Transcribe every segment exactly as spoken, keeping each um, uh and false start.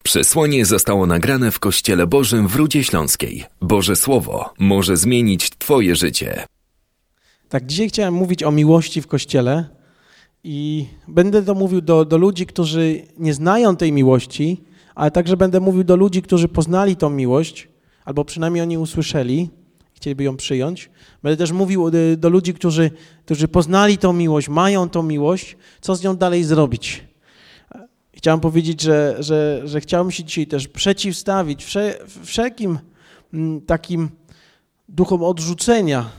Przesłanie zostało nagrane w Kościele Bożym w Rudzie Śląskiej. Boże Słowo może zmienić Twoje życie. Tak, dzisiaj chciałem mówić o miłości w Kościele i będę to mówił do, do ludzi, którzy nie znają tej miłości, ale także będę mówił do ludzi, którzy poznali tą miłość, albo przynajmniej o niej usłyszeli, chcieliby ją przyjąć. Będę też mówił do, do ludzi, którzy, którzy poznali tą miłość, mają tą miłość, co z nią dalej zrobić. Chciałem powiedzieć, że, że, że chciałem się dzisiaj też przeciwstawić wsze, wszelkim takim duchom odrzucenia,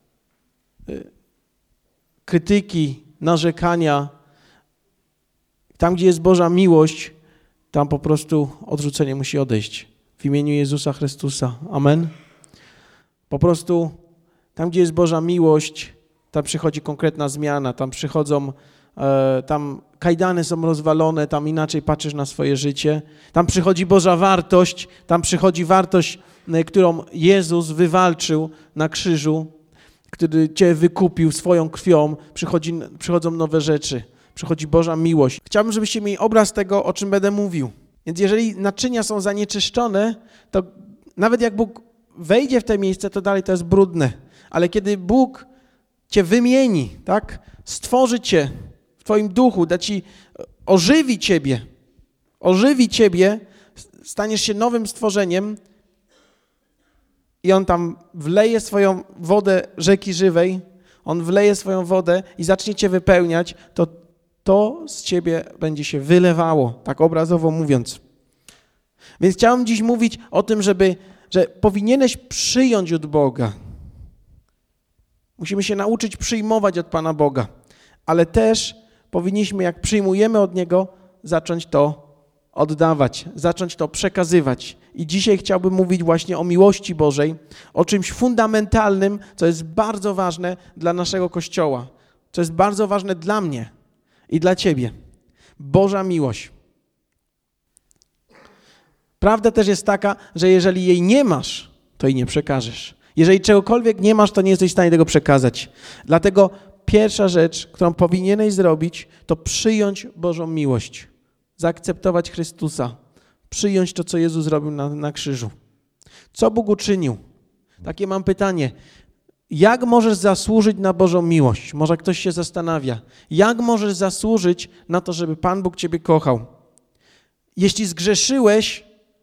krytyki, narzekania. Tam, gdzie jest Boża miłość, tam po prostu odrzucenie musi odejść. W imieniu Jezusa Chrystusa. Amen. Po prostu tam, gdzie jest Boża miłość, tam przychodzi konkretna zmiana, tam przychodzą, e, tam kajdany są rozwalone, tam inaczej patrzysz na swoje życie. Tam przychodzi Boża wartość, tam przychodzi wartość, którą Jezus wywalczył na krzyżu, który Cię wykupił swoją krwią. Przychodzi, przychodzą nowe rzeczy, przychodzi Boża miłość. Chciałbym, żebyście mieli obraz tego, o czym będę mówił. Więc jeżeli naczynia są zanieczyszczone, to nawet jak Bóg wejdzie w te miejsce, to dalej to jest brudne. Ale kiedy Bóg Cię wymieni, tak, stworzy Cię w Twoim duchu, da Ci, ożywi Ciebie, ożywi Ciebie, staniesz się nowym stworzeniem i On tam wleje swoją wodę rzeki żywej, On wleje swoją wodę i zacznie Cię wypełniać, to to z Ciebie będzie się wylewało, tak obrazowo mówiąc. Więc chciałem dziś mówić o tym, żeby, że powinieneś przyjąć od Boga. Musimy się nauczyć przyjmować od Pana Boga, ale też powinniśmy, jak przyjmujemy od Niego, zacząć to oddawać, zacząć to przekazywać. I dzisiaj chciałbym mówić właśnie o miłości Bożej, o czymś fundamentalnym, co jest bardzo ważne dla naszego Kościoła, co jest bardzo ważne dla mnie i dla Ciebie. Boża miłość. Prawda też jest taka, że jeżeli jej nie masz, to jej nie przekażesz. Jeżeli czegokolwiek nie masz, to nie jesteś w stanie tego przekazać. Dlatego pierwsza rzecz, którą powinieneś zrobić, to przyjąć Bożą miłość. Zaakceptować Chrystusa. Przyjąć to, co Jezus zrobił na, na krzyżu. Co Bóg uczynił? Takie mam pytanie. Jak możesz zasłużyć na Bożą miłość? Może ktoś się zastanawia. Jak możesz zasłużyć na to, żeby Pan Bóg Ciebie kochał? Jeśli zgrzeszyłeś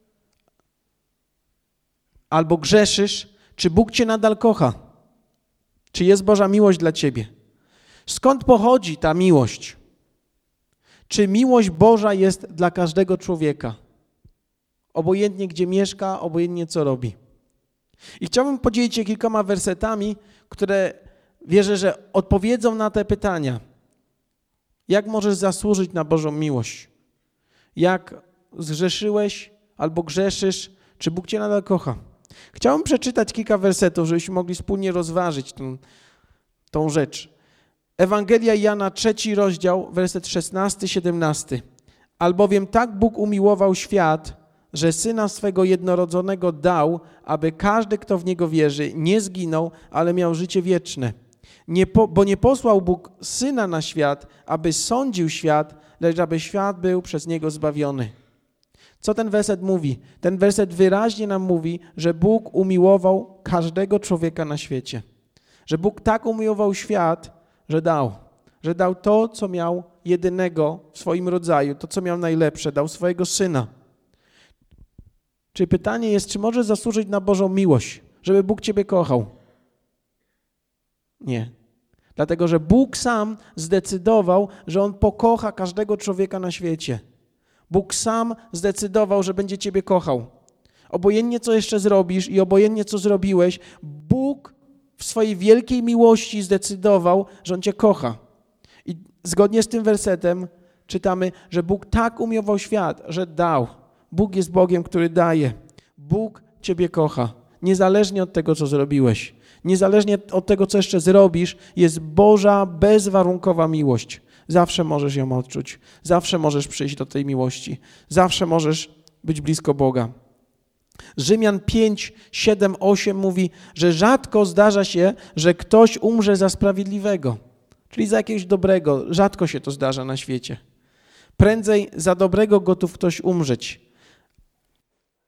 albo grzeszysz, czy Bóg Cię nadal kocha? Czy jest Boża miłość dla Ciebie? Skąd pochodzi ta miłość? Czy miłość Boża jest dla każdego człowieka? Obojętnie gdzie mieszka, obojętnie co robi. I chciałbym podzielić się kilkoma wersetami, które wierzę, że odpowiedzą na te pytania. Jak możesz zasłużyć na Bożą miłość? Jak zgrzeszyłeś albo grzeszysz, czy Bóg Cię nadal kocha? Chciałbym przeczytać kilka wersetów, żebyśmy mogli wspólnie rozważyć tą, tą rzecz. Ewangelia Jana, trzeci rozdział, werset szesnasty siedemnasty. Albowiem tak Bóg umiłował świat, że Syna swego jednorodzonego dał, aby każdy, kto w Niego wierzy, nie zginął, ale miał życie wieczne. Nie po, bo nie posłał Bóg Syna na świat, aby sądził świat, lecz aby świat był przez Niego zbawiony. Co ten werset mówi? Ten werset wyraźnie nam mówi, że Bóg umiłował każdego człowieka na świecie. Że Bóg tak umiłował świat, że dał. Że dał to, co miał jedynego w swoim rodzaju, to, co miał najlepsze, dał swojego Syna. Czyli pytanie jest, czy możesz zasłużyć na Bożą miłość, żeby Bóg Ciebie kochał? Nie. Dlatego, że Bóg sam zdecydował, że On pokocha każdego człowieka na świecie. Bóg sam zdecydował, że będzie Ciebie kochał. Obojętnie, co jeszcze zrobisz i obojętnie, co zrobiłeś, Bóg w swojej wielkiej miłości zdecydował, że On Cię kocha. I zgodnie z tym wersetem czytamy, że Bóg tak umiłował świat, że dał. Bóg jest Bogiem, który daje. Bóg Ciebie kocha. Niezależnie od tego, co zrobiłeś. Niezależnie od tego, co jeszcze zrobisz, jest Boża, bezwarunkowa miłość. Zawsze możesz ją odczuć. Zawsze możesz przyjść do tej miłości. Zawsze możesz być blisko Boga. Rzymian pięć, siedem, osiem mówi, że rzadko zdarza się, że ktoś umrze za sprawiedliwego, czyli za jakiegoś dobrego. Rzadko się to zdarza na świecie. Prędzej za dobrego gotów ktoś umrzeć,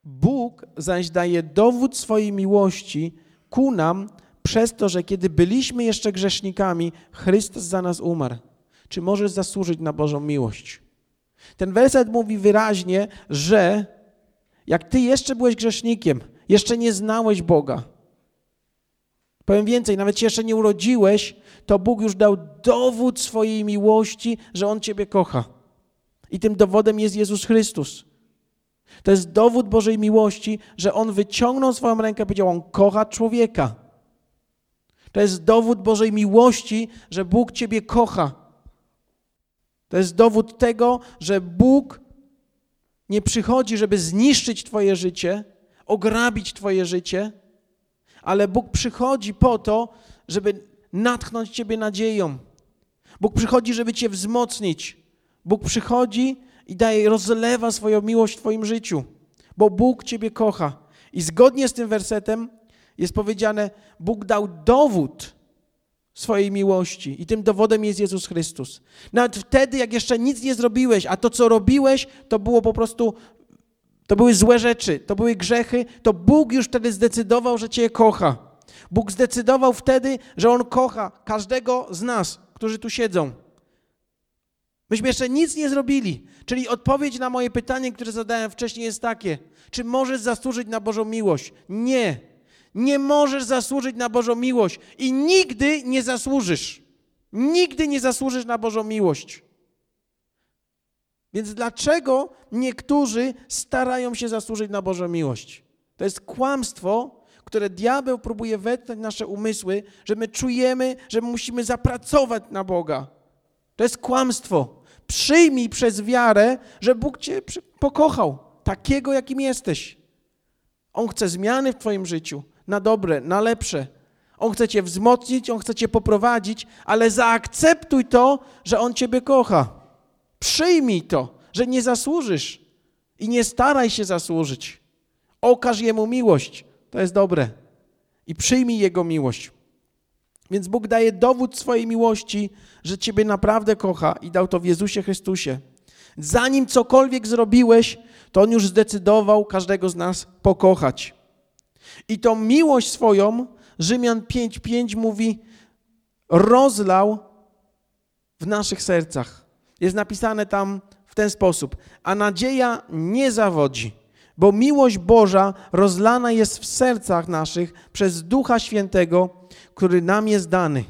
Bóg zaś daje dowód swojej miłości ku nam przez to, że kiedy byliśmy jeszcze grzesznikami, Chrystus za nas umarł. Czy możesz zasłużyć na Bożą miłość? Ten werset mówi wyraźnie, że jak ty jeszcze byłeś grzesznikiem, jeszcze nie znałeś Boga, powiem więcej, nawet się jeszcze nie urodziłeś, to Bóg już dał dowód swojej miłości, że On ciebie kocha. I tym dowodem jest Jezus Chrystus. To jest dowód Bożej miłości, że On wyciągnął swoją rękę i powiedział, On kocha człowieka. To jest dowód Bożej miłości, że Bóg ciebie kocha. To jest dowód tego, że Bóg nie przychodzi, żeby zniszczyć twoje życie, ograbić twoje życie, ale Bóg przychodzi po to, żeby natchnąć ciebie nadzieją. Bóg przychodzi, żeby cię wzmocnić. Bóg przychodzi i daje, rozlewa swoją miłość w twoim życiu, bo Bóg ciebie kocha. I zgodnie z tym wersetem jest powiedziane, Bóg dał dowód swojej miłości i tym dowodem jest Jezus Chrystus. Nawet wtedy, jak jeszcze nic nie zrobiłeś, a to, co robiłeś, to było po prostu, to były złe rzeczy, to były grzechy, to Bóg już wtedy zdecydował, że cię kocha. Bóg zdecydował wtedy, że On kocha każdego z nas, którzy tu siedzą. Myśmy jeszcze nic nie zrobili, czyli odpowiedź na moje pytanie, które zadałem wcześniej jest takie, czy możesz zasłużyć na Bożą miłość? Nie. Nie możesz zasłużyć na Bożą miłość i nigdy nie zasłużysz. Nigdy nie zasłużysz na Bożą miłość. Więc dlaczego niektórzy starają się zasłużyć na Bożą miłość? To jest kłamstwo, które diabeł próbuje wetchnąć nasze umysły, że my czujemy, że musimy zapracować na Boga. To jest kłamstwo. Przyjmij przez wiarę, że Bóg cię pokochał, takiego, jakim jesteś. On chce zmiany w twoim życiu, na dobre, na lepsze. On chce cię wzmocnić, On chce cię poprowadzić, ale zaakceptuj to, że On ciebie kocha. Przyjmij to, że nie zasłużysz i nie staraj się zasłużyć. Okaż Jemu miłość, to jest dobre. I przyjmij Jego miłość. Więc Bóg daje dowód swojej miłości, że ciebie naprawdę kocha i dał to w Jezusie Chrystusie. Zanim cokolwiek zrobiłeś, to On już zdecydował każdego z nas pokochać. I tą miłość swoją, Rzymian pięć pięć mówi, rozlał w naszych sercach. Jest napisane tam w ten sposób. A nadzieja nie zawodzi, bo miłość Boża rozlana jest w sercach naszych przez Ducha Świętego, który nam jest dany.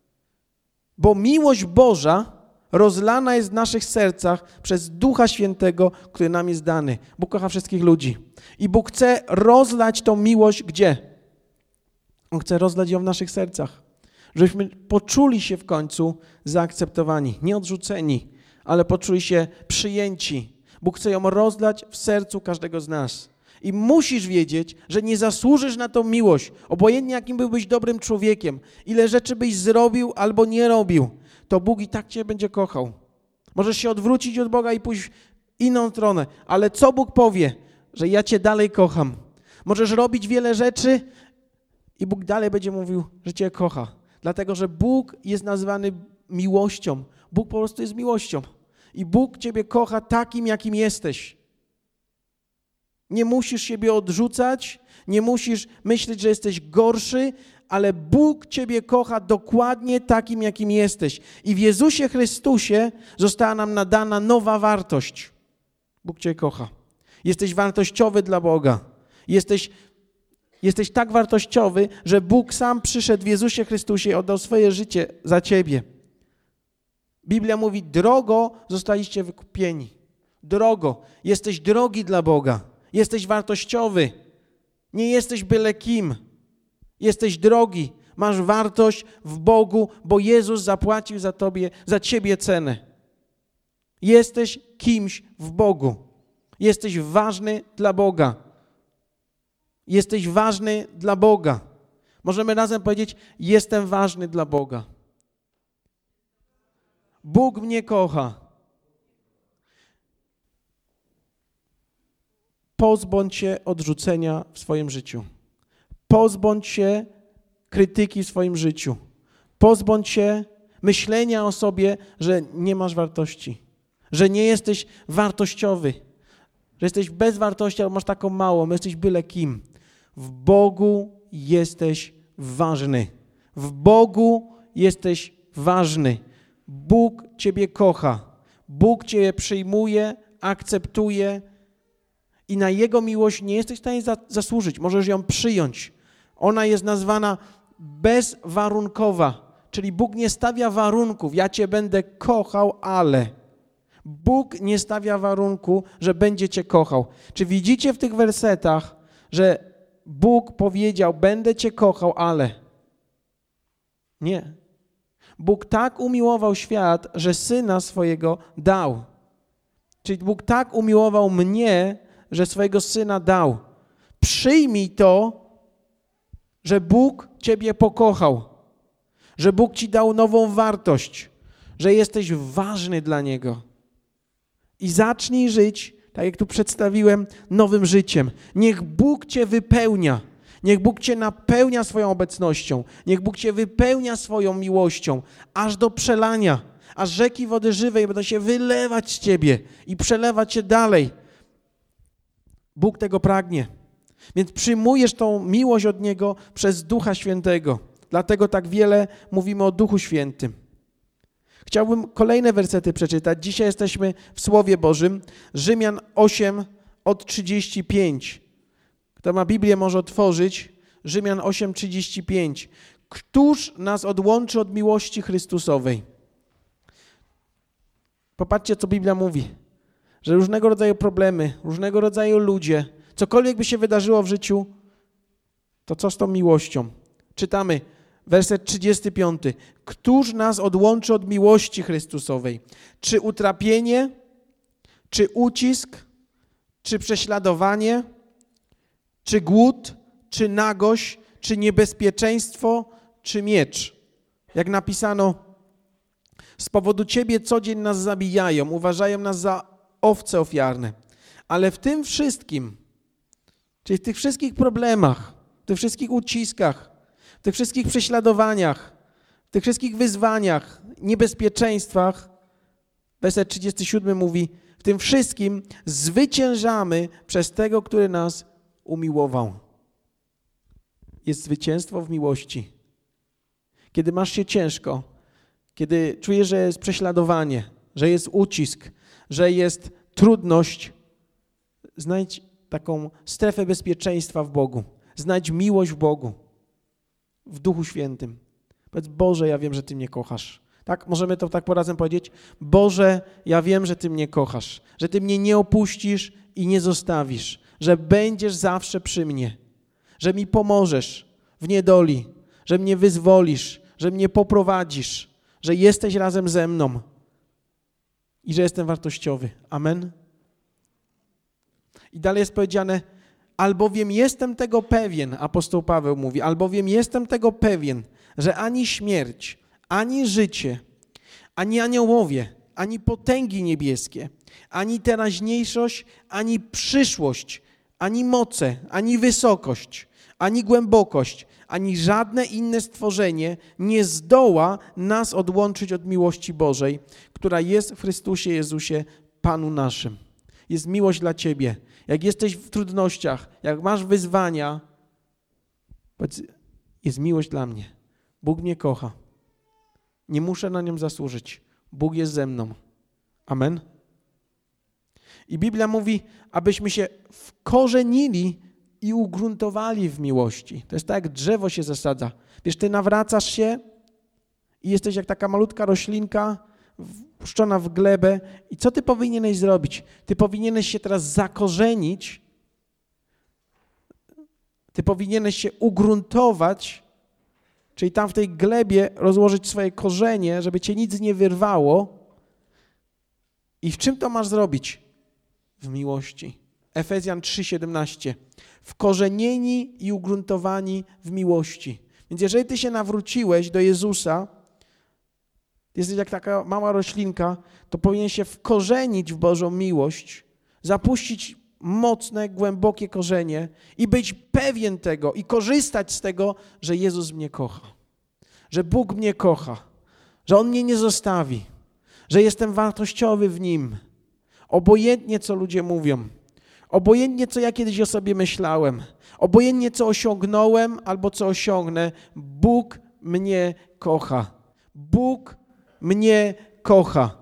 Bo miłość Boża rozlana jest w naszych sercach przez Ducha Świętego, który nam jest dany. Bóg kocha wszystkich ludzi. I Bóg chce rozlać tą miłość gdzie? On chce rozlać ją w naszych sercach. Żebyśmy poczuli się w końcu zaakceptowani, nie odrzuceni, ale poczuli się przyjęci. Bóg chce ją rozlać w sercu każdego z nas. I musisz wiedzieć, że nie zasłużysz na tą miłość. Obojętnie jakim byłbyś dobrym człowiekiem, ile rzeczy byś zrobił albo nie robił, to Bóg i tak cię będzie kochał. Możesz się odwrócić od Boga i pójść w inną stronę, ale co Bóg powie? Że ja cię dalej kocham. Możesz robić wiele rzeczy i Bóg dalej będzie mówił, że cię kocha. Dlatego, że Bóg jest nazywany miłością. Bóg po prostu jest miłością. I Bóg ciebie kocha takim, jakim jesteś. Nie musisz siebie odrzucać, nie musisz myśleć, że jesteś gorszy, ale Bóg ciebie kocha dokładnie takim, jakim jesteś. I w Jezusie Chrystusie została nam nadana nowa wartość. Bóg cię kocha. Jesteś wartościowy dla Boga. Jesteś, jesteś tak wartościowy, że Bóg sam przyszedł w Jezusie Chrystusie i oddał swoje życie za ciebie. Biblia mówi, drogo zostaliście wykupieni. Drogo. Jesteś drogi dla Boga. Jesteś wartościowy. Nie jesteś byle kim. Jesteś drogi. Masz wartość w Bogu, bo Jezus zapłacił za tobie, za ciebie cenę. Jesteś kimś w Bogu. Jesteś ważny dla Boga. Jesteś ważny dla Boga. Możemy razem powiedzieć, jestem ważny dla Boga. Bóg mnie kocha. Pozbądź się odrzucenia w swoim życiu. Pozbądź się krytyki w swoim życiu. Pozbądź się myślenia o sobie, że nie masz wartości, że nie jesteś wartościowy, że jesteś bez wartości, albo masz taką małą, jesteś byle kim. W Bogu jesteś ważny. W Bogu jesteś ważny. Bóg ciebie kocha. Bóg cię przyjmuje, akceptuje i na Jego miłość nie jesteś w stanie za, zasłużyć. Możesz ją przyjąć. Ona jest nazwana bezwarunkowa, czyli Bóg nie stawia warunków. Ja cię będę kochał, ale... Bóg nie stawia warunku, że będzie cię kochał. Czy widzicie w tych wersetach, że Bóg powiedział, będę cię kochał, ale... Nie. Bóg tak umiłował świat, że Syna swojego dał. Czyli Bóg tak umiłował mnie, że swojego Syna dał. Przyjmij to, że Bóg ciebie pokochał, że Bóg ci dał nową wartość, że jesteś ważny dla Niego. I zacznij żyć, tak jak tu przedstawiłem, nowym życiem. Niech Bóg cię wypełnia. Niech Bóg cię napełnia swoją obecnością. Niech Bóg cię wypełnia swoją miłością, aż do przelania, aż rzeki wody żywej będą się wylewać z ciebie i przelewać się dalej. Bóg tego pragnie. Więc przyjmujesz tą miłość od Niego przez Ducha Świętego. Dlatego tak wiele mówimy o Duchu Świętym. Chciałbym kolejne wersety przeczytać. Dzisiaj jesteśmy w Słowie Bożym. Rzymian osiem od trzydziestu pięciu. Kto ma Biblię, może otworzyć. Rzymian osiem, trzydzieści pięć. Któż nas odłączy od miłości Chrystusowej? Popatrzcie, co Biblia mówi. Że różnego rodzaju problemy, różnego rodzaju ludzie, cokolwiek by się wydarzyło w życiu, to co z tą miłością? Czytamy werset trzydziesty piąty. Któż nas odłączy od miłości Chrystusowej? Czy utrapienie, czy ucisk, czy prześladowanie, czy głód, czy nagość, czy niebezpieczeństwo, czy miecz? Jak napisano, z powodu Ciebie co dzień nas zabijają, uważają nas za owce ofiarne. Ale w tym wszystkim, czyli w tych wszystkich problemach, w tych wszystkich uciskach, w tych wszystkich prześladowaniach, w tych wszystkich wyzwaniach, niebezpieczeństwach, werset trzydziesty siódmy mówi, w tym wszystkim zwyciężamy przez tego, który nas umiłował. Jest zwycięstwo w miłości. Kiedy masz się ciężko, kiedy czujesz, że jest prześladowanie, że jest ucisk, że jest trudność, znajdź taką strefę bezpieczeństwa w Bogu. Znajdź miłość w Bogu, w Duchu Świętym. Powiedz, Boże, ja wiem, że Ty mnie kochasz. Tak, możemy to tak po razem powiedzieć? Boże, ja wiem, że Ty mnie kochasz, że Ty mnie nie opuścisz i nie zostawisz, że będziesz zawsze przy mnie, że mi pomożesz w niedoli, że mnie wyzwolisz, że mnie poprowadzisz, że jesteś razem ze mną i że jestem wartościowy. Amen. I dalej jest powiedziane, albowiem jestem tego pewien, apostoł Paweł mówi, albowiem jestem tego pewien, że ani śmierć, ani życie, ani aniołowie, ani potęgi niebieskie, ani teraźniejszość, ani przyszłość, ani moce, ani wysokość, ani głębokość, ani żadne inne stworzenie nie zdoła nas odłączyć od miłości Bożej, która jest w Chrystusie Jezusie, Panu naszym. Jest miłość dla ciebie. Jak jesteś w trudnościach, jak masz wyzwania, jest miłość dla mnie. Bóg mnie kocha. Nie muszę na nią zasłużyć. Bóg jest ze mną. Amen. I Biblia mówi, abyśmy się wkorzenili i ugruntowali w miłości. To jest tak, jak drzewo się zasadza. Wiesz, ty nawracasz się i jesteś jak taka malutka roślinka wpuszczona w glebę. I co ty powinieneś zrobić? Ty powinieneś się teraz zakorzenić, ty powinieneś się ugruntować, czyli tam w tej glebie rozłożyć swoje korzenie, żeby cię nic nie wyrwało. I w czym to masz zrobić? W miłości. Efezjan trzy siedemnaście. Wkorzenieni i ugruntowani w miłości. Więc jeżeli ty się nawróciłeś do Jezusa, jesteś jak taka mała roślinka, to powinien się wkorzenić w Bożą miłość, zapuścić mocne, głębokie korzenie i być pewien tego i korzystać z tego, że Jezus mnie kocha, że Bóg mnie kocha, że On mnie nie zostawi, że jestem wartościowy w Nim. Obojętnie, co ludzie mówią, Obojętnie, co ja kiedyś o sobie myślałem, obojętnie, co osiągnąłem albo co osiągnę, Bóg mnie kocha. Bóg mnie kocha.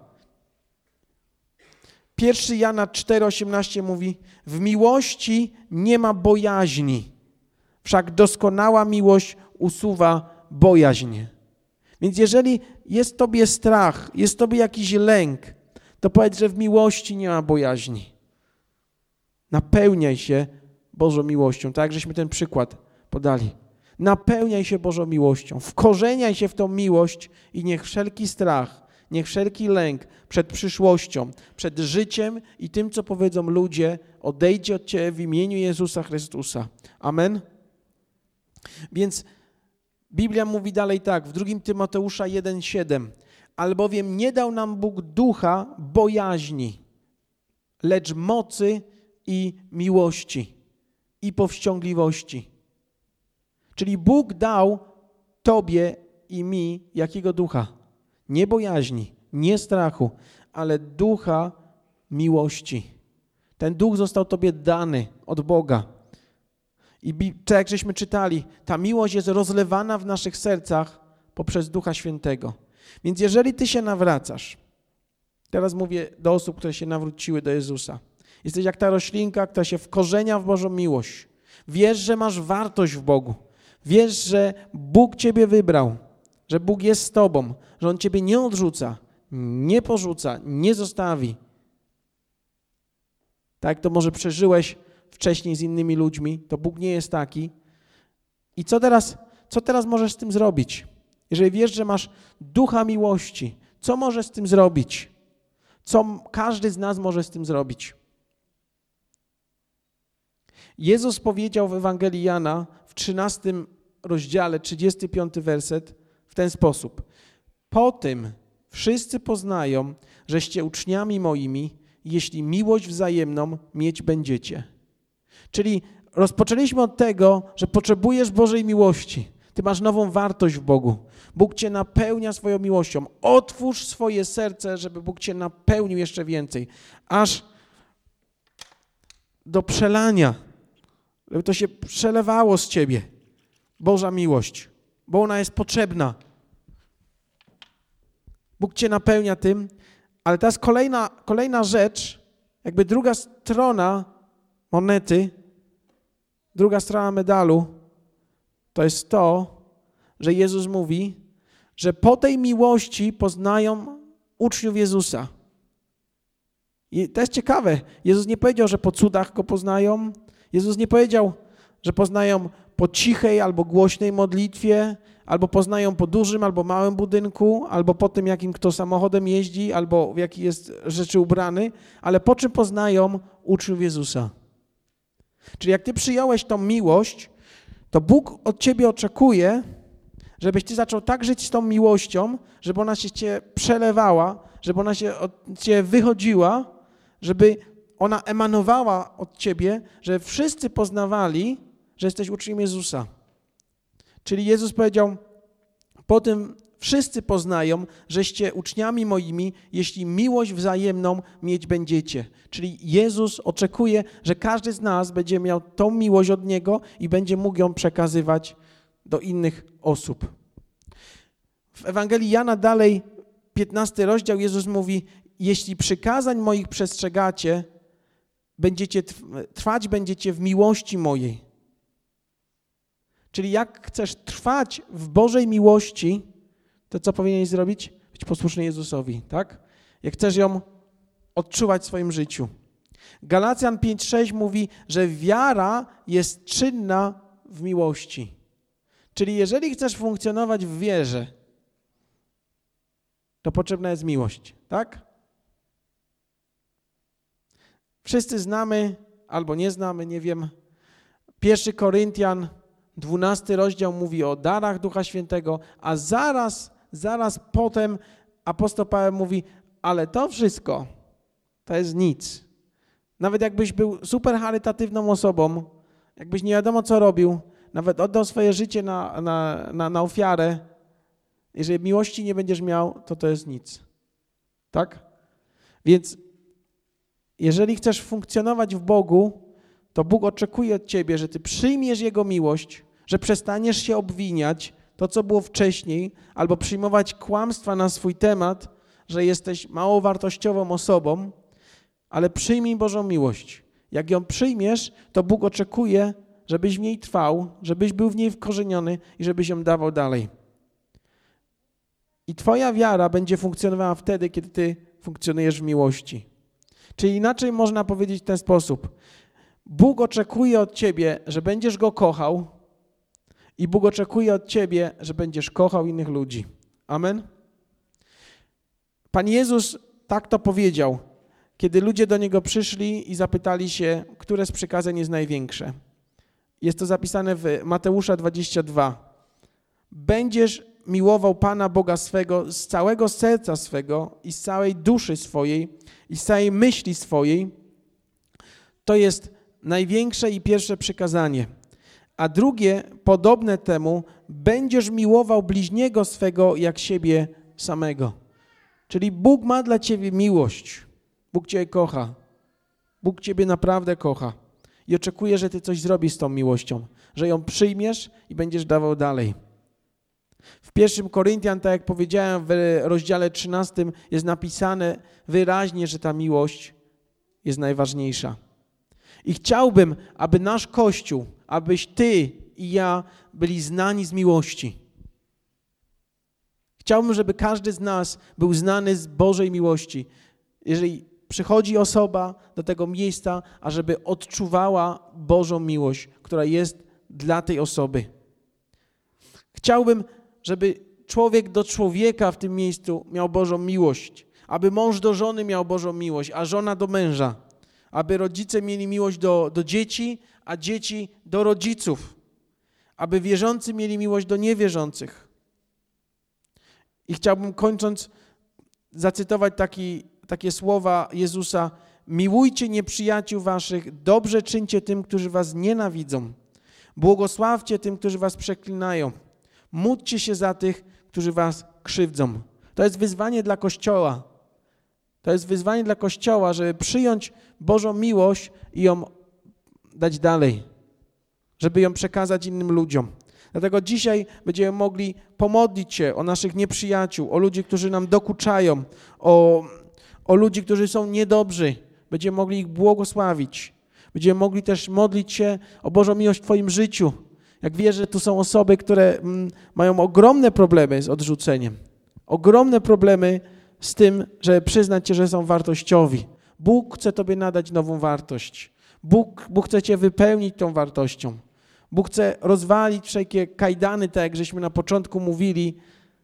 Pierwszy Jana cztery osiemnaście mówi, w miłości nie ma bojaźni, wszak doskonała miłość usuwa bojaźń. Więc jeżeli jest tobie strach, jest tobie jakiś lęk, to powiedz, że w miłości nie ma bojaźni. Napełniaj się Bożą miłością, tak jak żeśmy ten przykład podali. Napełniaj się Bożą miłością, wkorzeniaj się w tą miłość i niech wszelki strach, niech wszelki lęk przed przyszłością, przed życiem i tym, co powiedzą ludzie, odejdzie od ciebie w imieniu Jezusa Chrystusa. Amen? Więc Biblia mówi dalej tak, w drugim Tymoteusza jeden siedem, albowiem nie dał nam Bóg ducha bojaźni, lecz mocy i miłości i powściągliwości. Czyli Bóg dał tobie i mi jakiego ducha? Nie bojaźni, nie strachu, ale ducha miłości. Ten duch został tobie dany od Boga. I tak jak żeśmy czytali, ta miłość jest rozlewana w naszych sercach poprzez Ducha Świętego. Więc jeżeli ty się nawracasz, teraz mówię do osób, które się nawróciły do Jezusa, jesteś jak ta roślinka, która się wkorzenia w Bożą miłość. Wiesz, że masz wartość w Bogu. Wiesz, że Bóg ciebie wybrał, że Bóg jest z tobą, że On ciebie nie odrzuca, nie porzuca, nie zostawi. Tak jak to może przeżyłeś wcześniej z innymi ludźmi, to Bóg nie jest taki. I co teraz, co teraz możesz z tym zrobić? Jeżeli wiesz, że masz ducha miłości, co możesz z tym zrobić? Co każdy z nas może z tym zrobić? Jezus powiedział w Ewangelii Jana w trzynastym rozdziale, trzydziesty piąty werset w ten sposób. Po tym wszyscy poznają, żeście uczniami moimi, jeśli miłość wzajemną mieć będziecie. Czyli rozpoczęliśmy od tego, że potrzebujesz Bożej miłości. Ty masz nową wartość w Bogu. Bóg cię napełnia swoją miłością. Otwórz swoje serce, żeby Bóg cię napełnił jeszcze więcej. Aż do przelania. Żeby to się przelewało z ciebie. Boża miłość. Bo ona jest potrzebna. Bóg cię napełnia tym. Ale teraz kolejna, kolejna rzecz, jakby druga strona monety, druga strona medalu, to jest to, że Jezus mówi, że po tej miłości poznają uczniów Jezusa. I to jest ciekawe. Jezus nie powiedział, że po cudach Go poznają. Jezus nie powiedział, że poznają po cichej albo głośnej modlitwie, albo poznają po dużym albo małym budynku, albo po tym, jakim kto samochodem jeździ, albo w jaki jest rzeczy ubrany, ale po czym poznają uczniów Jezusa. Czyli jak ty przyjąłeś tą miłość, to Bóg od ciebie oczekuje, żebyś ty zaczął tak żyć z tą miłością, żeby ona się cię przelewała, żeby ona się od ciebie wychodziła, żeby ona emanowała od ciebie, żeby wszyscy poznawali, że jesteś uczniem Jezusa. Czyli Jezus powiedział, po tym wszyscy poznają, żeście uczniami moimi, jeśli miłość wzajemną mieć będziecie. Czyli Jezus oczekuje, że każdy z nas będzie miał tą miłość od Niego i będzie mógł ją przekazywać do innych osób. W Ewangelii Jana dalej, piętnasty rozdział, Jezus mówi, jeśli przykazań moich przestrzegacie, będziecie trwać będziecie w miłości mojej. Czyli jak chcesz trwać w Bożej miłości, to co powinieneś zrobić? Być posłuszny Jezusowi, tak? Jak chcesz ją odczuwać w swoim życiu. Galacjan pięć sześć mówi, że wiara jest czynna w miłości. Czyli jeżeli chcesz funkcjonować w wierze, to potrzebna jest miłość, tak? Wszyscy znamy, albo nie znamy, nie wiem, pierwszy Koryntian, dwunasty rozdział mówi o darach Ducha Świętego, a zaraz, zaraz potem apostoł Paweł mówi, ale to wszystko to jest nic. Nawet jakbyś był super charytatywną osobą, jakbyś nie wiadomo co robił, nawet oddał swoje życie na, na, na, na ofiarę, jeżeli miłości nie będziesz miał, to to jest nic. Tak? Więc jeżeli chcesz funkcjonować w Bogu, to Bóg oczekuje od ciebie, że ty przyjmiesz Jego miłość, że przestaniesz się obwiniać, to co było wcześniej, albo przyjmować kłamstwa na swój temat, że jesteś mało wartościową osobą, ale przyjmij Bożą miłość. Jak ją przyjmiesz, to Bóg oczekuje, żebyś w niej trwał, żebyś był w niej wkorzeniony i żebyś ją dawał dalej. I twoja wiara będzie funkcjonowała wtedy, kiedy ty funkcjonujesz w miłości. Czyli inaczej można powiedzieć w ten sposób. Bóg oczekuje od ciebie, że będziesz Go kochał i Bóg oczekuje od ciebie, że będziesz kochał innych ludzi. Amen? Pan Jezus tak to powiedział, kiedy ludzie do Niego przyszli i zapytali się, które z przykazań jest największe. Jest to zapisane w Mateusza dwudziestym drugim. Będziesz miłował Pana Boga swego z całego serca swego i z całej duszy swojej i z całej myśli swojej. To jest największe i pierwsze przykazanie. A drugie, podobne temu, będziesz miłował bliźniego swego jak siebie samego. Czyli Bóg ma dla ciebie miłość. Bóg cię kocha. Bóg ciebie naprawdę kocha. I oczekuje, że ty coś zrobisz z tą miłością. Że ją przyjmiesz i będziesz dawał dalej. W pierwszym Koryntian, tak jak powiedziałem, w rozdziale trzynastym jest napisane wyraźnie, że ta miłość jest najważniejsza. I chciałbym, aby nasz Kościół, abyś ty i ja byli znani z miłości. Chciałbym, żeby każdy z nas był znany z Bożej miłości. Jeżeli przychodzi osoba do tego miejsca, ażeby odczuwała Bożą miłość, która jest dla tej osoby. Chciałbym, żeby człowiek do człowieka w tym miejscu miał Bożą miłość, aby mąż do żony miał Bożą miłość, a żona do męża, aby rodzice mieli miłość do, do dzieci, a dzieci do rodziców, aby wierzący mieli miłość do niewierzących. I chciałbym, kończąc, zacytować taki, takie słowa Jezusa: miłujcie nieprzyjaciół waszych, dobrze czyńcie tym, którzy was nienawidzą. Błogosławcie tym, którzy was przeklinają. Módlcie się za tych, którzy was krzywdzą. To jest wyzwanie dla Kościoła. To jest wyzwanie dla Kościoła, żeby przyjąć Bożą miłość i ją dać dalej, żeby ją przekazać innym ludziom. Dlatego dzisiaj będziemy mogli pomodlić się o naszych nieprzyjaciół, o ludzi, którzy nam dokuczają, o, o ludzi, którzy są niedobrzy. Będziemy mogli ich błogosławić. Będziemy mogli też modlić się o Bożą miłość w twoim życiu. Jak wiesz, że tu są osoby, które mm, mają ogromne problemy z odrzuceniem, ogromne problemy z tym, żeby przyznać się, że są wartościowi. Bóg chce tobie nadać nową wartość. Bóg, Bóg chce cię wypełnić tą wartością. Bóg chce rozwalić wszelkie kajdany, tak jak żeśmy na początku mówili,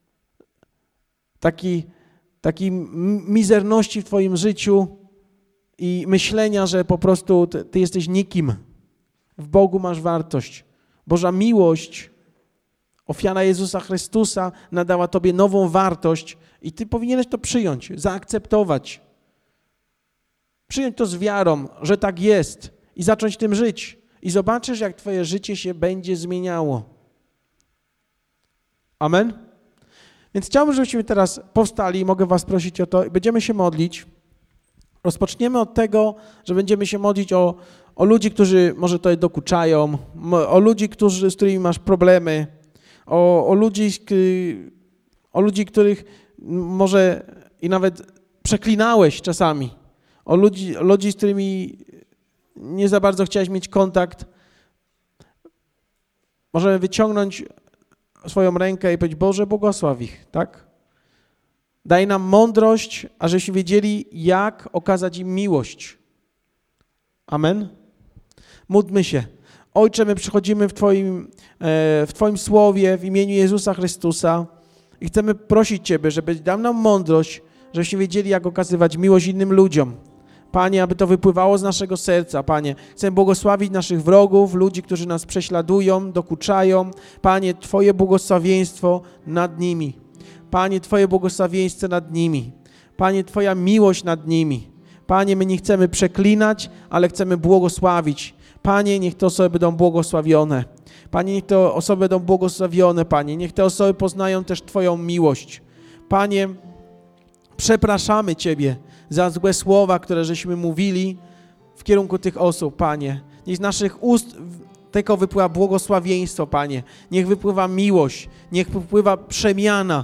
taki, taki mizerności w twoim życiu i myślenia, że po prostu ty, ty jesteś nikim. W Bogu masz wartość. Boża miłość, ofiara Jezusa Chrystusa nadała tobie nową wartość i ty powinieneś to przyjąć, zaakceptować. Przyjąć to z wiarą, że tak jest i zacząć tym żyć. I zobaczysz, jak twoje życie się będzie zmieniało. Amen? Więc chciałbym, żebyśmy teraz powstali, mogę was prosić o to i będziemy się modlić. Rozpoczniemy od tego, że będziemy się modlić o, o ludzi, którzy może to dokuczają, o ludzi, którzy, z którymi masz problemy, o, o, ludzi, o ludzi, których może i nawet przeklinałeś czasami, o ludzi, o ludzi, z którymi nie za bardzo chciałeś mieć kontakt. Możemy wyciągnąć swoją rękę i powiedzieć: Boże, błogosław ich, tak? Daj nam mądrość, ażebyśmy wiedzieli, jak okazać im miłość. Amen? Módlmy się. Ojcze, my przychodzimy w Twoim, w Twoim Słowie w imieniu Jezusa Chrystusa i chcemy prosić Ciebie, żebyś dał nam mądrość, żebyśmy wiedzieli, jak okazywać miłość innym ludziom. Panie, aby to wypływało z naszego serca, Panie. Chcę błogosławić naszych wrogów, ludzi, którzy nas prześladują, dokuczają. Panie, Twoje błogosławieństwo nad nimi. Panie, Twoje błogosławieństwo nad nimi. Panie, Twoja miłość nad nimi. Panie, my nie chcemy przeklinać, ale chcemy błogosławić. Panie, niech te osoby będą błogosławione. Panie, niech te osoby będą błogosławione, Panie. Niech te osoby poznają też Twoją miłość. Panie, przepraszamy Ciebie za złe słowa, które żeśmy mówili w kierunku tych osób, Panie. Niech z naszych ust tylko wypływa błogosławieństwo, Panie. Niech wypływa miłość, niech wypływa przemiana.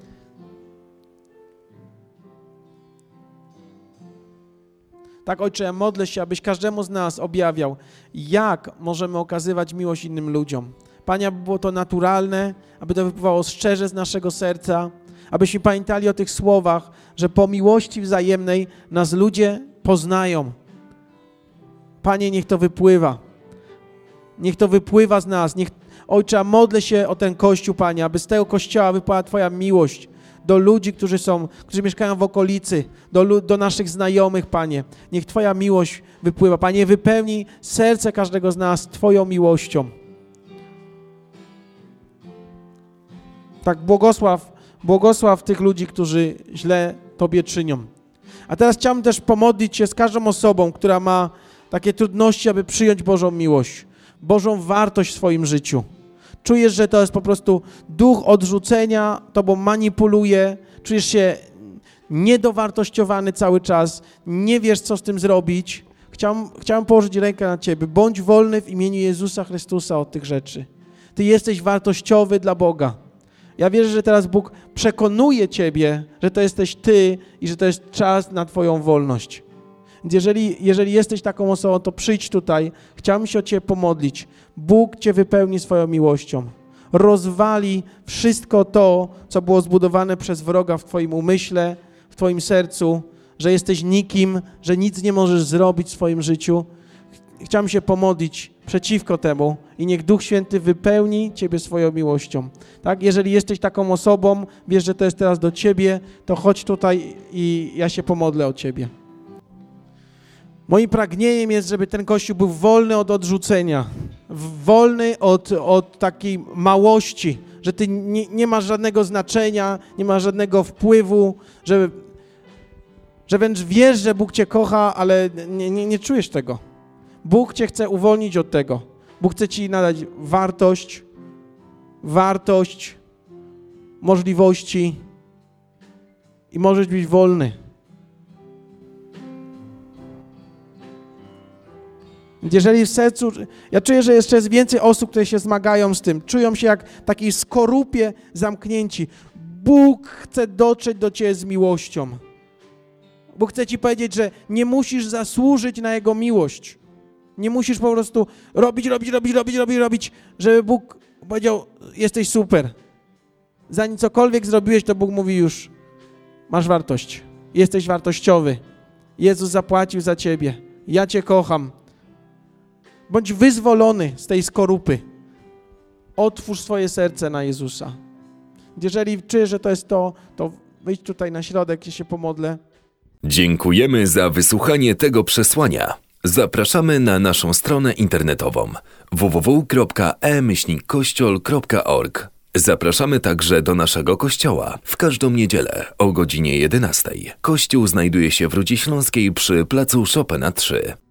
Tak, Ojcze, ja modlę się, abyś każdemu z nas objawiał, jak możemy okazywać miłość innym ludziom. Panie, aby było to naturalne, aby to wypływało szczerze z naszego serca, abyśmy pamiętali o tych słowach, że po miłości wzajemnej nas ludzie poznają. Panie, niech to wypływa. Niech to wypływa z nas. Niech, Ojcze, ja modlę się o ten Kościół, Panie, aby z tego Kościoła wypływała Twoja miłość do ludzi, którzy są, którzy mieszkają w okolicy, do, do naszych znajomych, Panie. Niech Twoja miłość wypływa. Panie, wypełnij serce każdego z nas Twoją miłością. Tak, błogosław, błogosław tych ludzi, którzy źle Tobie czynią. A teraz chciałbym też pomodlić się z każdą osobą, która ma takie trudności, aby przyjąć Bożą miłość, Bożą wartość w swoim życiu. Czujesz, że to jest po prostu duch odrzucenia, Tobą manipuluje, czujesz się niedowartościowany cały czas, nie wiesz, co z tym zrobić. Chciałem, chciałem położyć rękę na Ciebie. Bądź wolny w imieniu Jezusa Chrystusa od tych rzeczy. Ty jesteś wartościowy dla Boga. Ja wierzę, że teraz Bóg przekonuje Ciebie, że to jesteś Ty i że to jest czas na Twoją wolność. Więc jeżeli, jeżeli jesteś taką osobą, to przyjdź tutaj. Chciałbym się o Ciebie pomodlić. Bóg Cię wypełni swoją miłością. Rozwali wszystko to, co było zbudowane przez wroga w Twoim umyśle, w Twoim sercu, że jesteś nikim, że nic nie możesz zrobić w swoim życiu. Chciałbym się pomodlić przeciwko temu i niech Duch Święty wypełni Ciebie swoją miłością. Tak? Jeżeli jesteś taką osobą, wiesz, że to jest teraz do Ciebie, to chodź tutaj i ja się pomodlę o Ciebie. Moim pragnieniem jest, żeby ten Kościół był wolny od odrzucenia, wolny od, od takiej małości, że Ty nie, nie masz żadnego znaczenia, nie masz żadnego wpływu, że, że wręcz wiesz, że Bóg Cię kocha, ale nie, nie, nie czujesz tego. Bóg Cię chce uwolnić od tego. Bóg chce Ci nadać wartość, wartość, możliwości i możesz być wolny. Jeżeli w sercu, ja czuję, że jeszcze jest więcej osób, które się zmagają z tym, czują się jak w takiej skorupie zamknięci. Bóg chce dotrzeć do Ciebie z miłością. Bóg chce Ci powiedzieć, że nie musisz zasłużyć na Jego miłość. Nie musisz po prostu robić, robić, robić, robić, robić, robić, żeby Bóg powiedział, jesteś super. Zanim cokolwiek zrobiłeś, to Bóg mówi już, masz wartość, jesteś wartościowy. Jezus zapłacił za Ciebie, ja Cię kocham. Bądź wyzwolony z tej skorupy. Otwórz swoje serce na Jezusa. Jeżeli czujesz, że to jest to, to wyjdź tutaj na środek, ja się pomodlę. Dziękujemy za wysłuchanie tego przesłania. Zapraszamy na naszą stronę internetową w w w kropka e myślnik kościol kropka org. Zapraszamy także do naszego kościoła w każdą niedzielę o godzinie jedenastej. Kościół znajduje się w Rudzie Śląskiej przy placu Chopina trzy.